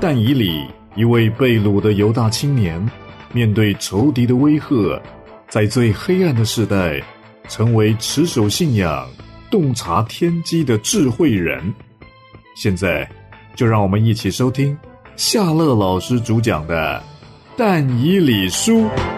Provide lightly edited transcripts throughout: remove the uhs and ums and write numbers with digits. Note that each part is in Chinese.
但以理一位被掳的犹大青年，面对仇敌的威吓，在最黑暗的时代，成为持守信仰、洞察天机的智慧人。现在，就让我们一起收听夏乐老师主讲的《但以理书》。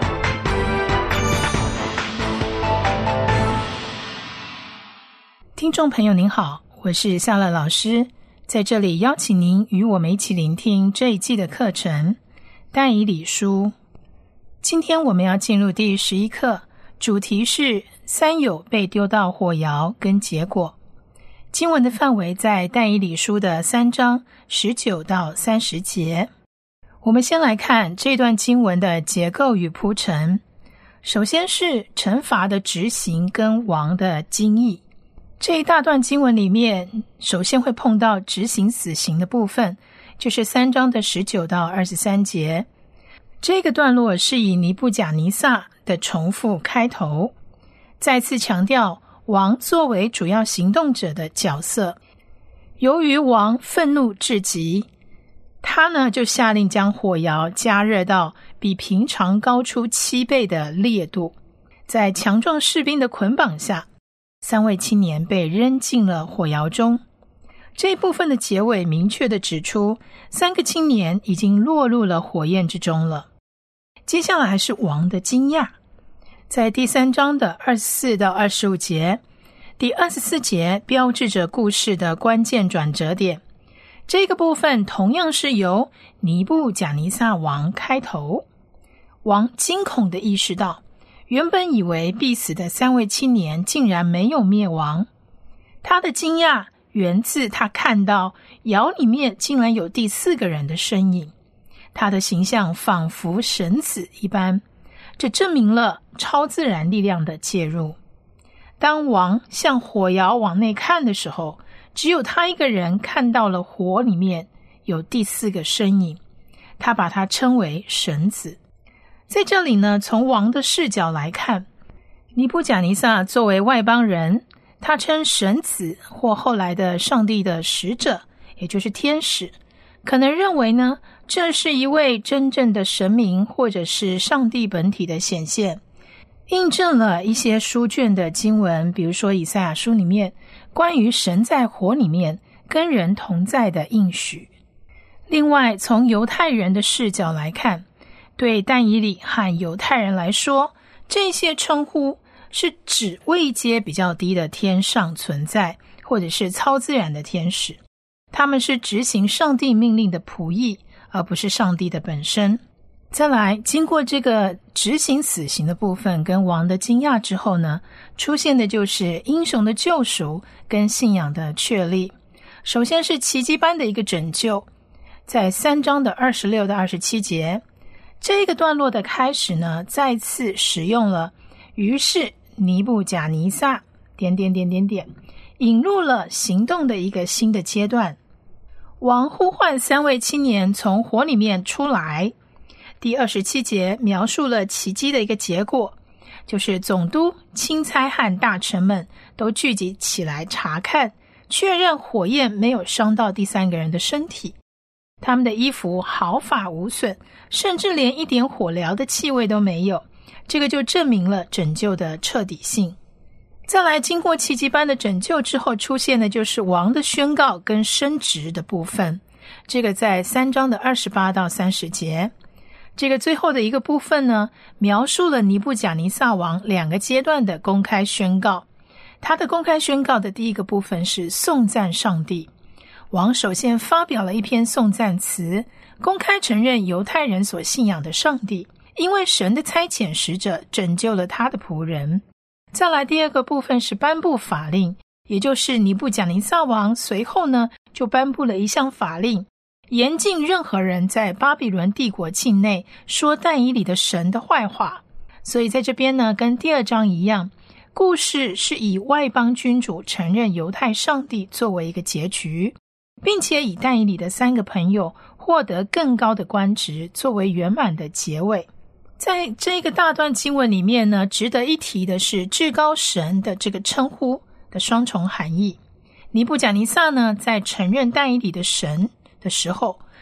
听众朋友您好，我是夏乐老师，在这里邀请您与我们一起聆听这一季的课程《但以理书》。今天我们要进入第11课，主题是三友被丢到火窑跟结果。经文的范围在但以理书的3章19到30节。我们先来看这段经文的结构与铺陈。首先是惩罚的执行跟王的精义。这一大段经文里面，首先会碰到执行死刑的部分，就是3章的19到23节。这个段落是以尼布甲尼撒的重复开头，再次强调王作为主要行动者的角色。由于王愤怒至极，他呢就下令将火窑加热到比平常高出7倍的烈度，在强壮士兵的捆绑下，3位青年被扔进了火窑中。这一部分的结尾明确地指出，3个青年已经落入了火焰之中了。接下来是王的惊讶，在第3章的24到25节，第24节标志着故事的关键转折点。这个部分同样是由尼布甲尼撒王开头。王惊恐地意识到，原本以为必死的3位青年竟然没有灭亡。他的惊讶源自他看到窑里面竟然有第4个人的身影，他的形象仿佛神子一般，这证明了超自然力量的介入。当王向火窑往内看的时候，只有他一个人看到了火里面有第4个身影，他把它称为神子。在这里呢，从王的视角来看，尼布甲尼撒作为外邦人，他称神子或后来的上帝的使者，也就是天使，可能认为呢，这是一位真正的神明或者是上帝本体的显现，印证了一些书卷的经文，比如说以赛亚书里面关于神在火里面跟人同在的应许。另外，从犹太人的视角来看，对但以理和犹太人来说，这些称呼是指位阶比较低的天上存在，或者是超自然的天使。他们是执行上帝命令的仆役，而不是上帝的本身。再来，经过这个执行死刑的部分跟王的惊讶之后呢，出现的就是英雄的救赎跟信仰的确立。首先是奇迹般的一个拯救，在3章的26到27节，这个段落的开始呢，再次使用了于是尼布甲尼撒引入了行动的一个新的阶段。王呼唤3位青年从火里面出来。第27节描述了奇迹的一个结果，就是总督、钦差和大臣们都聚集起来查看，确认火焰没有伤到第3个人的身体。他们的衣服毫发无损，甚至连一点火燎的气味都没有，这个就证明了拯救的彻底性。再来，经过奇迹般的拯救之后，出现的就是王的宣告跟升职的部分，这个在3章的28到30节。这个最后的一个部分呢，描述了尼布甲尼撒王2个阶段的公开宣告。他的公开宣告的第一个部分是颂赞上帝。王首先发表了一篇颂赞词，公开承认犹太人所信仰的上帝，因为神的差遣使者拯救了他的仆人。再来，第二个部分是颁布法令，也就是尼布甲尼撒王随后呢就颁布了一项法令，严禁任何人在巴比伦帝国境内说但以理的神的坏话。所以在这边呢，跟第2章一样，故事是以外邦君主承认犹太上帝作为一个结局，并且以但以理的3个朋友获得更高的官职作为圆满的结尾。在这个大段经文里面呢，值得一提的是至高神的这个称呼的双重含义。尼布甲尼撒呢，在承认但以理的神的时候，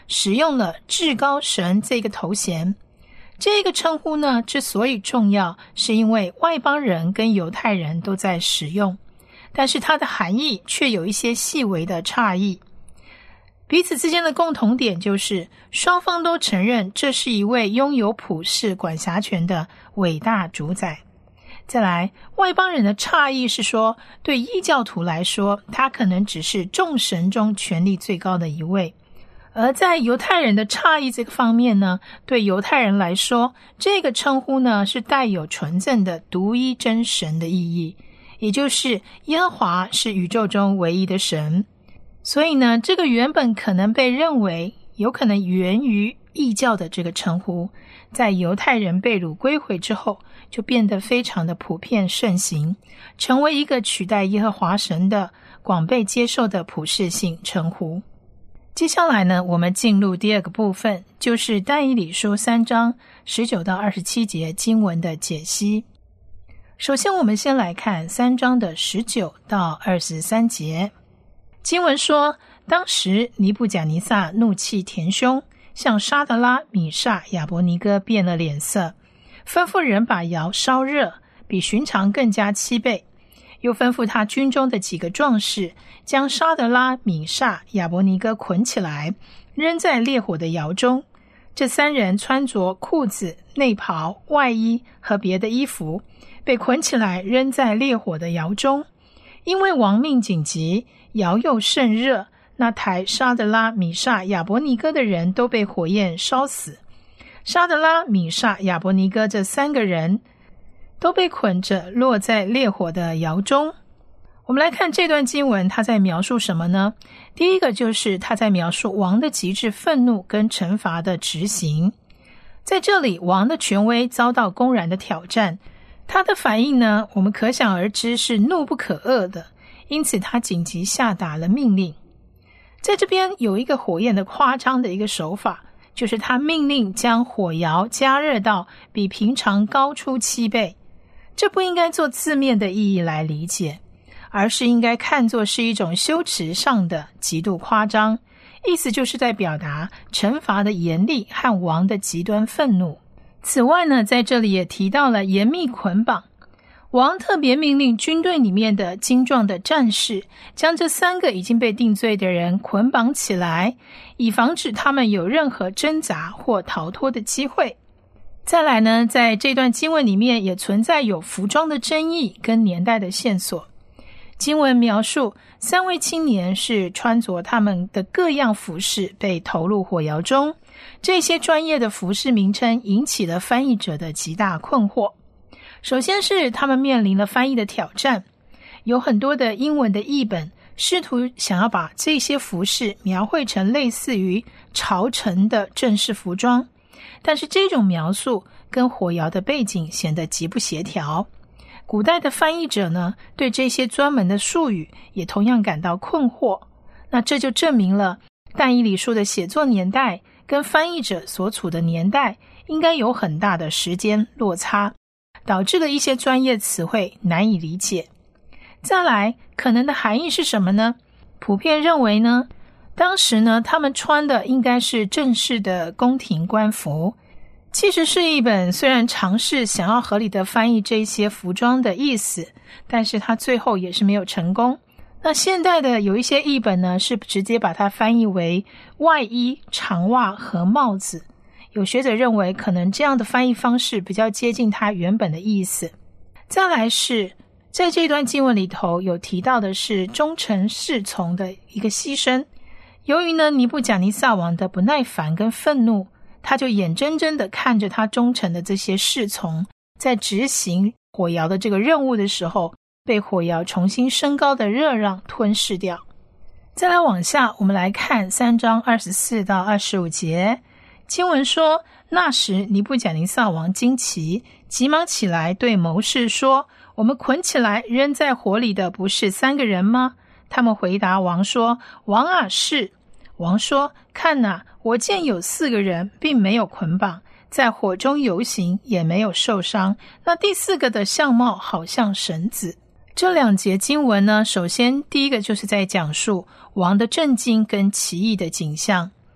使用了至高神这个头衔。这个称呼呢，之所以重要，是因为外邦人跟犹太人都在使用，但是它的含义却有一些细微的差异。彼此之间的共同点就是双方都承认这是一位拥有普世管辖权的伟大主宰。再来，外邦人的差异是说，对异教徒来说，他可能只是众神中权力最高的一位。而在犹太人的差异这个方面呢，对犹太人来说，这个称呼呢是带有纯正的独一真神的意义，也就是耶和华是宇宙中唯一的神。所以呢，这个原本可能被认为有可能源于异教的这个称呼，在犹太人被掳归回之后，就变得非常的普遍盛行，成为一个取代耶和华神的广被接受的普世性称呼。接下来呢，我们进入第二个部分，就是但以理书3章19到27节经文的解析。首先我们先来看3章的19到23节。经文说，当时尼布甲尼撒怒气填胸，向沙得拉、米煞、亚伯尼哥变了脸色，吩咐人把窑烧热，比寻常更加7倍。又吩咐他军中的几个壮士，将沙得拉、米煞、亚伯尼哥捆起来，扔在烈火的窑中。这3人穿着裤子、内袍、外衣和别的衣服，被捆起来扔在烈火的窑中。因为王命紧急，窑又甚热，那抬沙得拉、米煞、亚伯尼哥的人都被火焰烧死。沙得拉、米煞、亚伯尼哥这3个人都被捆着落在烈火的窑中。我们来看这段经文，他在描述什么呢？第一个就是他在描述王的极致愤怒跟惩罚的执行。在这里，王的权威遭到公然的挑战，他的反应呢，我们可想而知是怒不可遏的，因此他紧急下达了命令。在这边有一个火焰的夸张的一个手法，就是他命令将火窑加热到比平常高出7倍。这不应该做字面的意义来理解，而是应该看作是一种修辞上的极度夸张，意思就是在表达惩罚的严厉和王的极端愤怒。此外呢，在这里也提到了严密捆绑。王特别命令军队里面的精壮的战士，将这3个已经被定罪的人捆绑起来，以防止他们有任何挣扎或逃脱的机会。再来呢，在这段经文里面也存在有服装的争议跟年代的线索。经文描述3位青年是穿着他们的各样服饰被投入火窑中，这些专业的服饰名称引起了翻译者的极大困惑。首先是他们面临了翻译的挑战，有很多的英文的译本试图想要把这些服饰描绘成类似于朝臣的正式服装，但是这种描述跟火窑的背景显得极不协调。古代的翻译者呢，对这些专门的术语也同样感到困惑。那这就证明了但以理书的写作年代跟翻译者所处的年代应该有很大的时间落差，导致了一些专业词汇难以理解。再来，可能的含义是什么呢？普遍认为呢，当时呢，他们穿的应该是正式的宫廷官服。其实是一本虽然尝试想要合理的翻译这些服装的意思，但是他最后也是没有成功。那现代的有一些译本呢，是直接把它翻译为外衣、长袜和帽子。有学者认为可能这样的翻译方式比较接近它原本的意思。再来是在这段经文里头有提到的是忠诚侍从的一个牺牲。由于呢尼布甲尼撒王的不耐烦跟愤怒，他就眼睁睁地看着他忠诚的这些侍从在执行火窑的这个任务的时候，被火窑重新升高的热浪吞噬掉。再来往下，我们来看3章24到25节。经文说，那时尼布甲尼撒王惊奇，急忙起来对谋士说，我们捆起来扔在火里的不是3个人吗？他们回答王说，王啊，是。王说，看哪，我见有4个人并没有捆绑，在火中游行也没有受伤，那第4个的相貌好像神子。这2节经文呢，首先第一个就是在讲述王的震惊跟奇异的景象。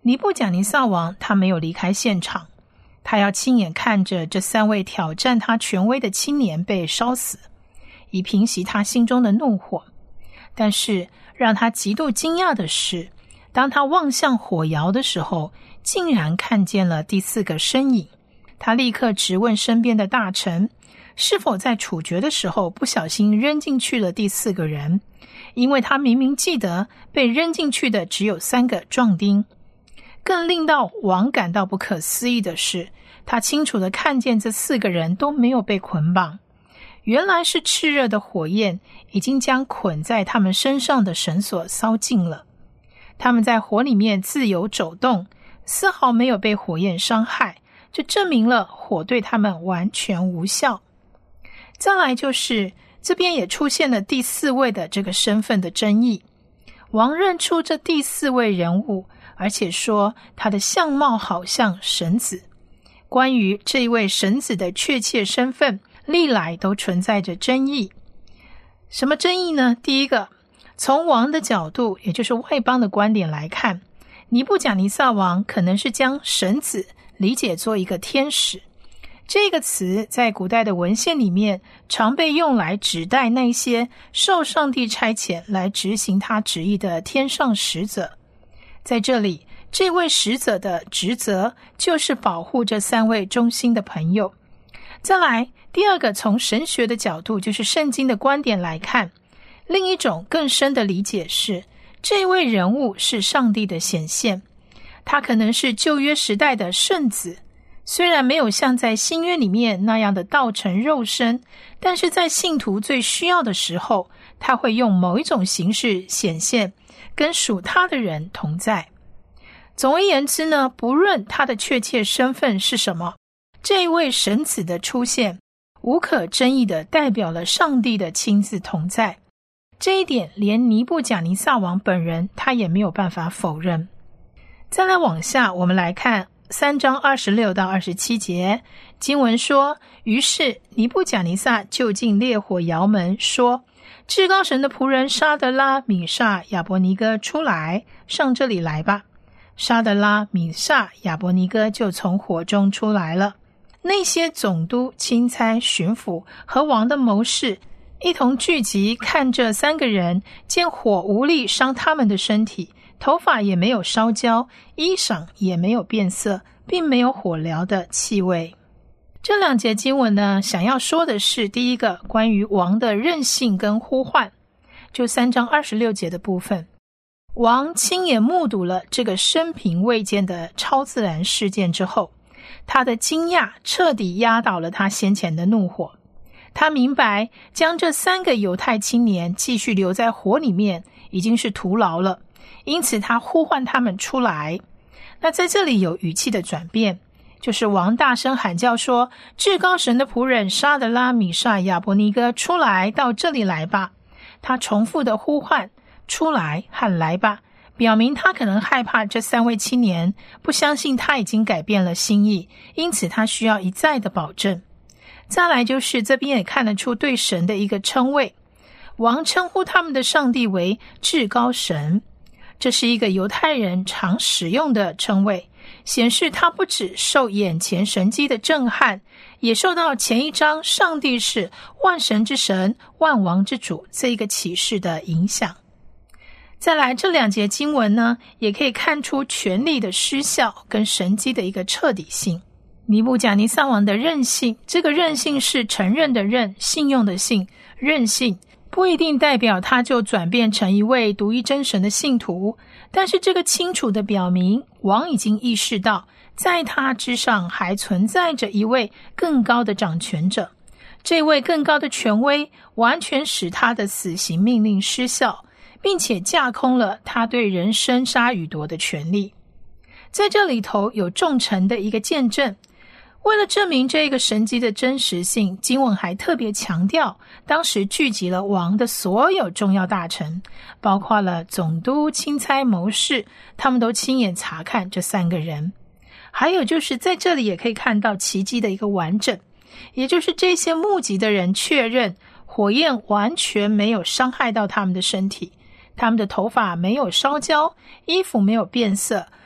尼布甲尼撒王他没有离开现场，他要亲眼看着这3位挑战他权威的青年被烧死，以平息他心中的怒火。但是让他极度惊讶的是，当他望向火窑的时候，竟然看见了第4个身影。他立刻质问身边的大臣，是否在处决的时候不小心扔进去了第4个人，因为他明明记得被扔进去的只有3个壮丁。更令到王感到不可思议的是，他清楚地看见这4个人都没有被捆绑，原来是炽热的火焰已经将捆在他们身上的绳索烧尽了。他们在火里面自由走动，丝毫没有被火焰伤害，这证明了火对他们完全无效。再来就是这边也出现了第4位的这个身份的争议。王认出这第4位人物，而且说他的相貌好像神子。关于这一位神子的确切身份，历来都存在着争议。什么争议呢？第一个，从王的角度，也就是外邦的观点来看，尼布甲尼撒王可能是将神子理解做一个天使。这个词在古代的文献里面常被用来指代那些受上帝差遣来执行他旨意的天上使者。在这里，这位使者的职责就是保护这3位忠心的朋友。再来，第二个，从神学的角度，就是圣经的观点来看，另一种更深的理解是，这位人物是上帝的显现，他可能是旧约时代的圣子，虽然没有像在新约里面那样的道成肉身，但是在信徒最需要的时候，他会用某一种形式显现，跟属他的人同在。总而言之呢，不论他的确切身份是什么，这位神子的出现无可争议地代表了上帝的亲自同在。这一点连尼布甲尼撒王本人他也没有办法否认。再来往下，我们来看3章26到27节，经文说，于是尼布甲尼撒就近烈火窑门，说，至高神的仆人沙德拉、米煞、亚伯尼哥出来，上这里来吧。沙德拉、米煞、亚伯尼哥就从火中出来了。那些总督、钦差、巡抚和王的谋士一同聚集，看这3个人，见火无力伤他们的身体，头发也没有烧焦，衣裳也没有变色，并没有火燎的气味。这2节经文呢，想要说的是，第一个，关于王的任性跟呼唤，就3章26节的部分。王亲眼目睹了这个生平未见的超自然事件之后，他的惊讶彻底压倒了他先前的怒火。他明白将这3个犹太青年继续留在火里面已经是徒劳了，因此他呼唤他们出来。那在这里有语气的转变，就是王大声喊叫说，至高神的仆人沙德拉、米煞、亚伯尼哥出来，到这里来吧。他重复的呼唤出来和来吧，表明他可能害怕这3位青年不相信他已经改变了心意，因此他需要一再的保证。再来就是这边也看得出对神的一个称谓，王称呼他们的上帝为至高神，这是一个犹太人常使用的称谓，显示他不只受眼前神迹的震撼，也受到前一章上帝是万神之神、万王之主这一个启示的影响。再来这2节经文呢，也可以看出权力的失效跟神迹的一个彻底性。尼布甲尼撒王的任性，这个任性是承认的认，信用的信，任性不一定代表他就转变成一位独一真神的信徒，但是这个清楚地表明，王已经意识到在他之上还存在着一位更高的掌权者，这位更高的权威完全使他的死刑命令失效，并且架空了他对人生杀予夺的权利。在这里头有众臣的一个见证，为了证明这个神迹的真实性，经文还特别强调，当时聚集了王的所有重要大臣，包括了总督、钦差、谋士，他们都亲眼查看这3个人。还有就是在这里也可以看到奇迹的一个完整，也就是这些目击的人确认火焰完全没有伤害到他们的身体，他们的头发没有烧焦，衣服没有变色，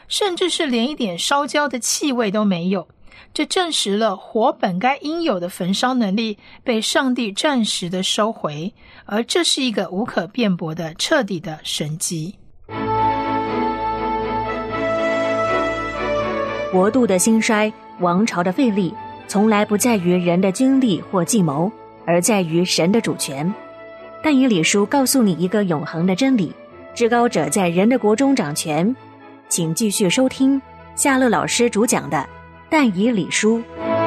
甚至是连一点烧焦的气味都没有。这证实了火本该应有的焚烧能力被上帝暂时的收回，而这是一个无可辩驳的彻底的神迹。 国度的兴衰，王朝的废立，从来不在于人的军力或计谋，而在于神的主权。但以理书告诉你一个永恒的真理，至高者在人的国中掌权。请继续收听夏乐老师主讲的但以理书。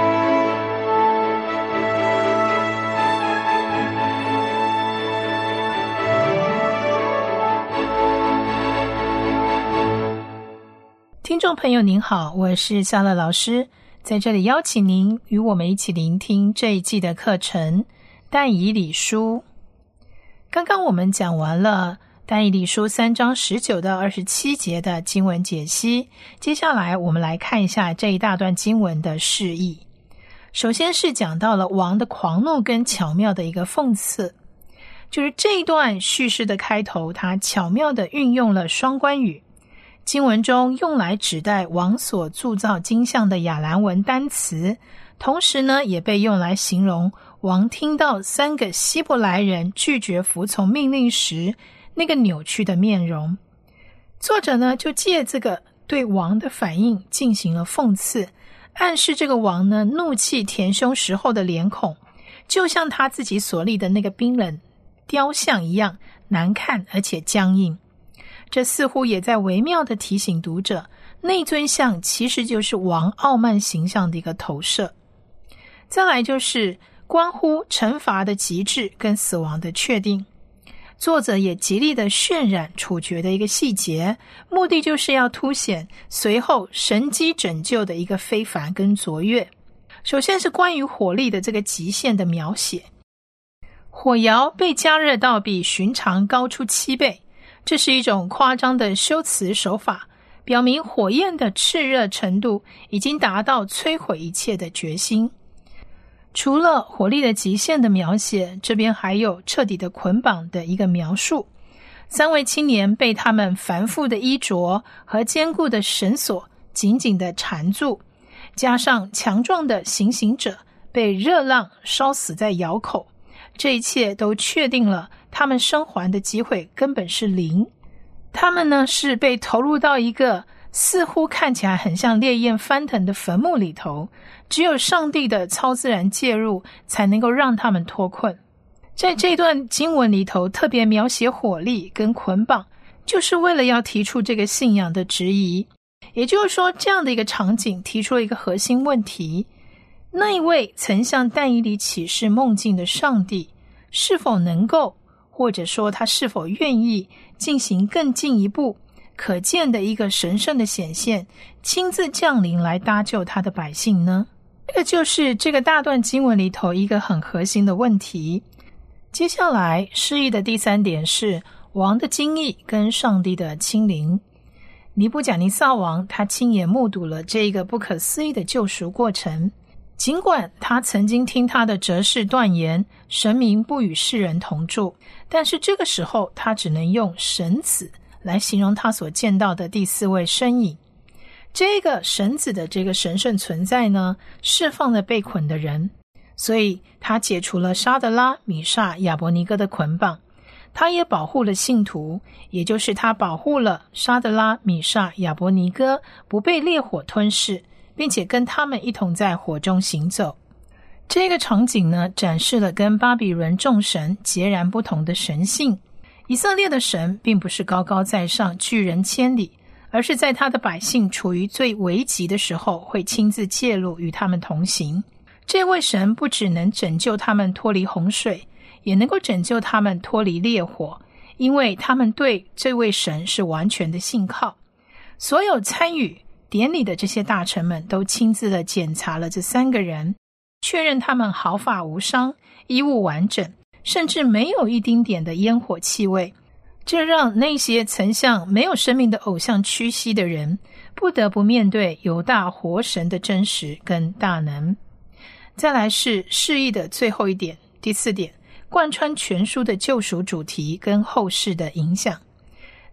听众朋友您好，我是夏乐老师，在这里邀请您与我们一起聆听这一季的课程但以理书。刚刚我们讲完了但以理书3章19到27节的经文解析，接下来我们来看一下这一大段经文的释义。首先是讲到了王的狂怒跟巧妙的一个讽刺，就是这一段叙事的开头，他巧妙地运用了双关语，经文中用来指代王所铸造金像的亚兰文单词，同时呢也被用来形容王听到3个希伯来人拒绝服从命令时那个扭曲的面容。作者呢就借这个对王的反应进行了讽刺，暗示这个王呢怒气填胸时候的脸孔，就像他自己所立的那个冰冷雕像一样难看而且僵硬。这似乎也在微妙地提醒读者，那尊像其实就是王傲慢形象的一个投射。再来就是关乎惩罚的极致跟死亡的确定，作者也极力的渲染处决的一个细节，目的就是要凸显随后神机拯救的一个非凡跟卓越。首先是关于火力的这个极限的描写，火窑被加热到比寻常高出7倍，这是一种夸张的修辞手法，表明火焰的炽热程度已经达到摧毁一切的决心。除了火力的极限的描写，这边还有彻底的捆绑的一个描述。3位青年被他们繁复的衣着和坚固的绳索紧紧地缠住，加上强壮的行刑者被热浪烧死在窑口，这一切都确定了他们生还的机会根本是0。他们呢是被投入到一个似乎看起来很像烈焰翻腾的坟墓里头，只有上帝的超自然介入才能够让他们脱困。在这段经文里头特别描写火力跟捆绑，就是为了要提出这个信仰的质疑。也就是说，这样的一个场景提出了一个核心问题，那一位曾向但以理启示梦境的上帝是否能够，或者说他是否愿意进行更进一步可见的一个神圣的显现，亲自降临来搭救他的百姓呢？这个就是这个大段经文里头一个很核心的问题。接下来释义的第3点是王的惊异跟上帝的亲临。尼布甲尼撒王他亲眼目睹了这个不可思议的救赎过程，尽管他曾经听他的哲士断言神明不与世人同住，但是这个时候他只能用神子来形容他所见到的第4位身影。这个神子的这个神圣存在呢，释放了被捆的人，所以他解除了沙德拉、米煞、亚伯尼哥的捆绑，他也保护了信徒，也就是他保护了沙德拉、米煞、亚伯尼哥不被烈火吞噬，并且跟他们一同在火中行走。这个场景呢，展示了跟巴比伦众神截然不同的神性。以色列的神并不是高高在上拒人千里，而是在他的百姓处于最危急的时候会亲自介入与他们同行。这位神不只能拯救他们脱离洪水，也能够拯救他们脱离烈火，因为他们对这位神是完全的信靠。所有参与典礼的这些大臣们都亲自的检查了这3个人，确认他们毫发无伤，衣物完整，甚至没有一丁点的烟火气味。这让那些曾向没有生命的偶像屈膝的人不得不面对犹大活神的真实跟大能。再来是释义的最后一点，第4点，贯穿全书的救赎主题跟后世的影响。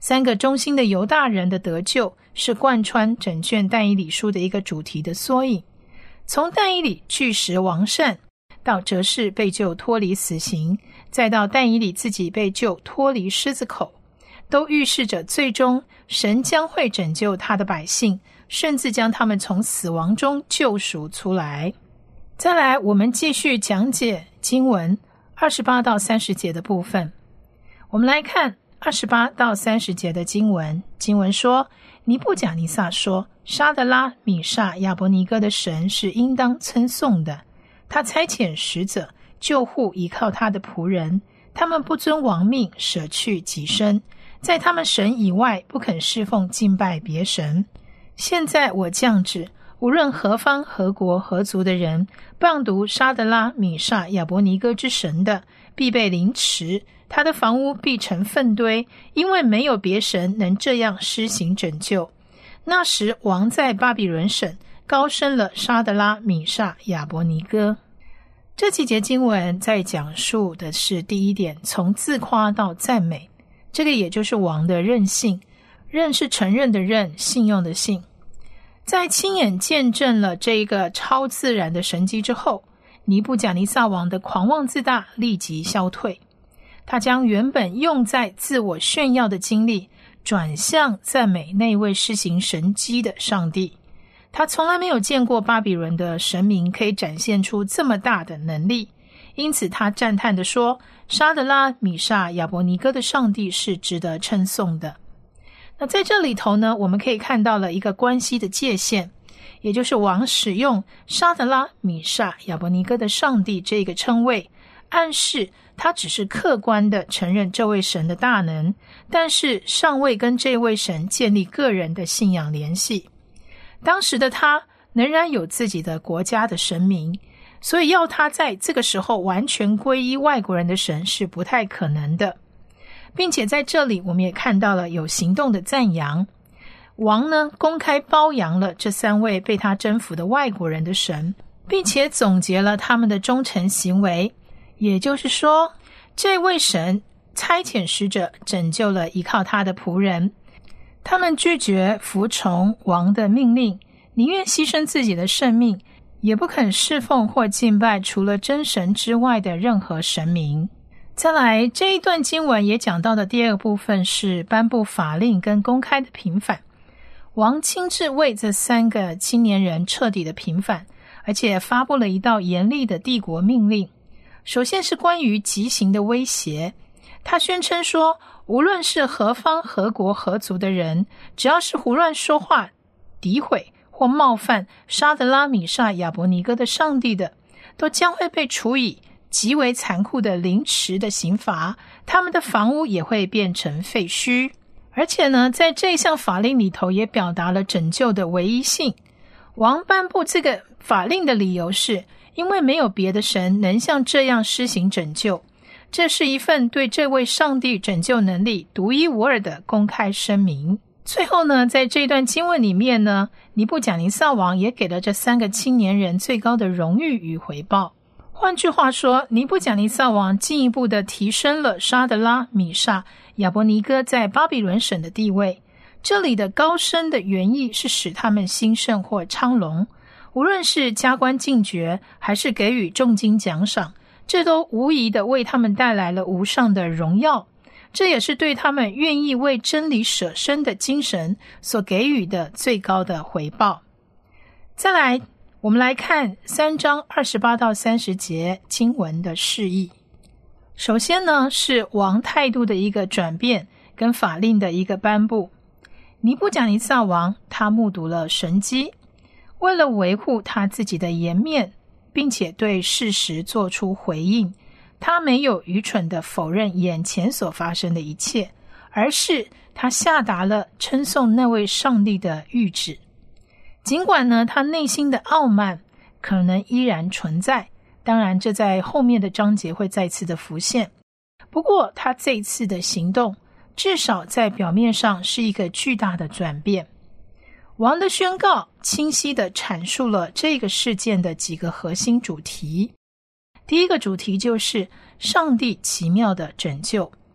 3个忠心的犹大人的得救是贯穿整卷但以理书的一个主题的缩影。从但以理据实王善，到哲士被救脱离死刑，再到但以理自己被救脱离狮子口，都预示着最终神将会拯救他的百姓，甚至将他们从死亡中救赎出来。再来，我们继续讲解经文28到30节的部分。我们来看28到30节的经文。经文说，尼布甲尼撒说，沙德拉、米煞、亚伯尼哥的神是应当称颂的，他差遣使者救护依靠他的仆人，他们不遵王命，舍去己身，在他们神以外不肯侍奉敬拜别神。现在我降旨，无论何方何国何族的人谤读沙德拉、米煞、亚伯尼哥之神的，必被凌迟，他的房屋必成粪堆，因为没有别神能这样施行拯救。那时王在巴比伦省高升了沙德拉、米煞、亚伯尼哥。这几节经文在讲述的是第一点，从自夸到赞美，这个也就是王的任性。任是承认的任，信用的信。在亲眼见证了这一个超自然的神迹之后，尼布甲尼撒王的狂妄自大立即消退，他将原本用在自我炫耀的精力转向赞美那位施行神迹的上帝。他从来没有见过巴比伦的神明可以展现出这么大的能力，因此他赞叹地说，沙德拉、米煞、亚伯尼哥的上帝是值得称颂的。那在这里头呢，我们可以看到了一个关系的界限，也就是王使用沙德拉、米煞、亚伯尼哥的上帝这个称谓，暗示他只是客观地承认这位神的大能，但是尚未跟这位神建立个人的信仰联系。当时的他仍然有自己的国家的神明，所以要他在这个时候完全皈依外国人的神是不太可能的。并且在这里我们也看到了有行动的赞扬，王呢公开褒扬了这3位被他征服的外国人的神，并且总结了他们的忠诚行为。也就是说，这位神差遣使者拯救了依靠他的仆人，他们拒绝服从王的命令，宁愿牺牲自己的生命，也不肯侍奉或敬拜除了真神之外的任何神明。再来，这一段经文也讲到的第二个部分是颁布法令跟公开的平反。王亲自为这3个青年人彻底的平反，而且发布了一道严厉的帝国命令。首先是关于极刑的威胁，他宣称说，无论是何方何国何族的人，只要是胡乱说话、诋毁或冒犯沙德拉、米煞、亚伯尼哥的上帝的，都将会被处以极为残酷的凌迟的刑罚，他们的房屋也会变成废墟。而且呢，在这一项法令里头也表达了拯救的唯一性。王颁布这个法令的理由是，因为没有别的神能像这样施行拯救，这是一份对这位上帝拯救能力独一无二的公开声明。最后呢，在这段经文里面呢，尼布甲尼撒王也给了这3个青年人最高的荣誉与回报。换句话说，尼布甲尼撒王进一步的提升了沙德拉、米煞、亚伯尼哥在巴比伦省的地位。这里的高升的原意是使他们兴盛或昌隆，无论是加官进爵还是给予重金奖赏，这都无疑的为他们带来了无上的荣耀。这也是对他们愿意为真理舍身的精神所给予的最高的回报。再来，我们来看3章28到30节经文的释义。首先呢，是王态度的一个转变跟法令的一个颁布。尼布甲尼撒王他目睹了神迹，为了维护他自己的颜面，并且对事实做出回应，他没有愚蠢地否认眼前所发生的一切，而是他下达了称颂那位上帝的谕旨。尽管呢，他内心的傲慢可能依然存在，当然这在后面的章节会再次的浮现。不过他这一次的行动至少在表面上是一个巨大的转变。王的宣告清晰地阐述了这个事件的几个核心主题。第一个主题就是上帝奇妙的拯救。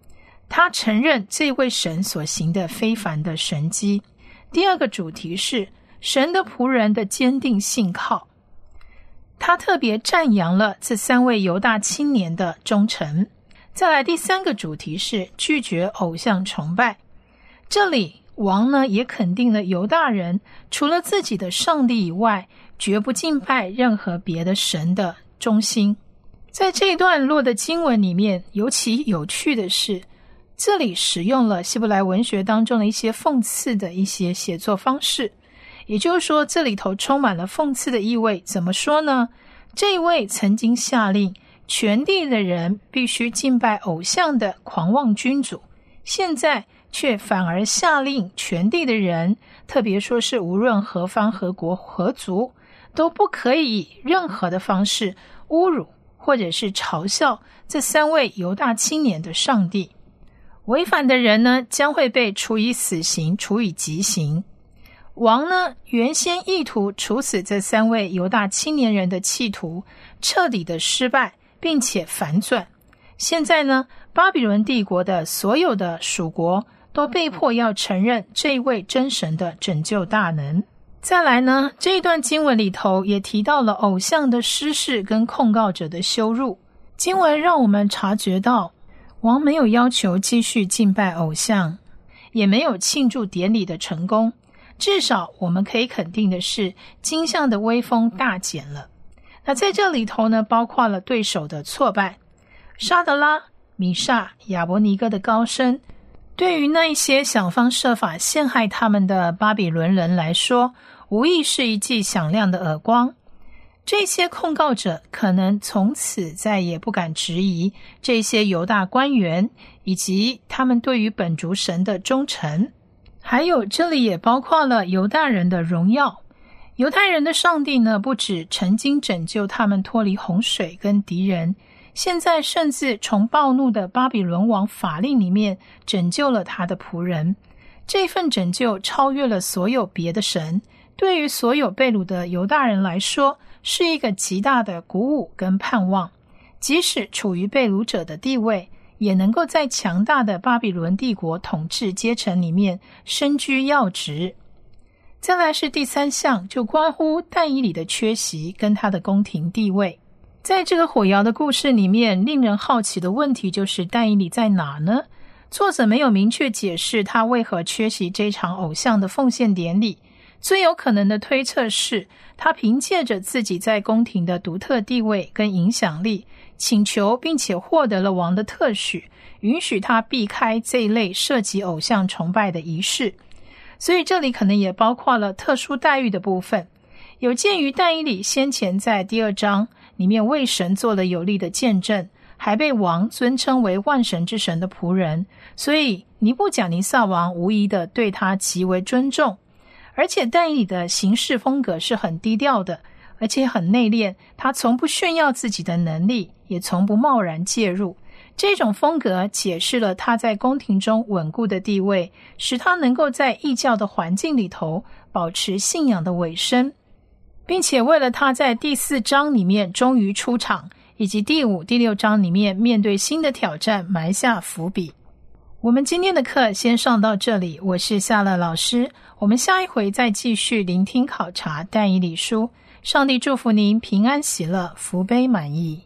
他承认这位神所行的非凡的神迹。第二个主题是神的仆人的坚定信靠，他特别赞扬了这3位犹大青年的忠诚。再来第3个主题是拒绝偶像崇拜，这里王呢也肯定了犹大人除了自己的上帝以外，绝不敬拜任何别的神的忠心。在这一段落的经文里面，尤其有趣的是，这里使用了希伯来文学当中的一些讽刺的一些写作方式，也就是说这里头充满了讽刺的意味。怎么说呢？这一位曾经下令全地的人必须敬拜偶像的狂妄君主，现在却反而下令全地的人，特别说是无论何方何国何族，都不可以以任何的方式侮辱或者是嘲笑这3位犹大青年的上帝。违反的人呢，将会被处以死刑，处以极刑。王呢，原先意图处死这3位犹大青年人的企图彻底的失败，并且反转。现在呢，巴比伦帝国的所有的属国都被迫要承认这一位真神的拯救大能。再来呢，这一段经文里头也提到了偶像的失事跟控告者的羞辱。经文让我们察觉到，王没有要求继续敬拜偶像，也没有庆祝典礼的成功，至少我们可以肯定的是，金像的威风大减了。那在这里头呢，包括了对手的挫败，沙德拉、米煞、亚伯尼哥的高升，对于那一些想方设法陷害他们的巴比伦人来说，无疑是一记响亮的耳光。这些控告者可能从此再也不敢质疑这些犹大官员以及他们对于本族神的忠诚。还有这里也包括了犹大人的荣耀。犹太人的上帝呢，不只曾经拯救他们脱离洪水跟敌人，现在甚至从暴怒的巴比伦王法令里面拯救了他的仆人。这份拯救超越了所有别的神，对于所有被掳的犹大人来说，是一个极大的鼓舞跟盼望。即使处于被掳者的地位，也能够在强大的巴比伦帝国统治阶层里面身居要职。再来是第3项，就关乎但以理的缺席跟他的宫廷地位。在这个火窑的故事里面，令人好奇的问题就是但以理在哪呢？作者没有明确解释他为何缺席这场偶像的奉献典礼。最有可能的推测是，他凭借着自己在宫廷的独特地位跟影响力，请求并且获得了王的特许，允许他避开这一类涉及偶像崇拜的仪式。所以这里可能也包括了特殊待遇的部分。有鉴于但以理先前在第2章里面为神做了有力的见证，还被王尊称为万神之神的仆人，所以尼布甲尼撒王无疑的对他极为尊重。而且但以理的行事风格是很低调的，而且很内敛，他从不炫耀自己的能力，也从不贸然介入。这种风格解释了他在宫廷中稳固的地位，使他能够在异教的环境里头保持信仰的尾声，并且为了他在第4章里面终于出场，以及第5、第6章里面面对新的挑战埋下伏笔。我们今天的课先上到这里，我是夏乐老师，我们下一回再继续聆听考察但以理书。上帝祝福您平安喜乐，福杯满溢。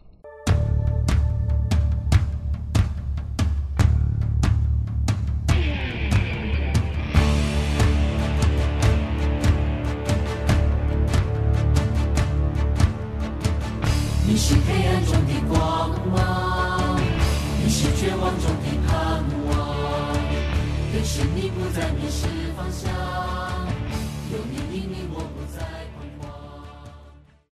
你是黑暗中的光芒，你是绝望中的盼望，更是你不再迷失方向。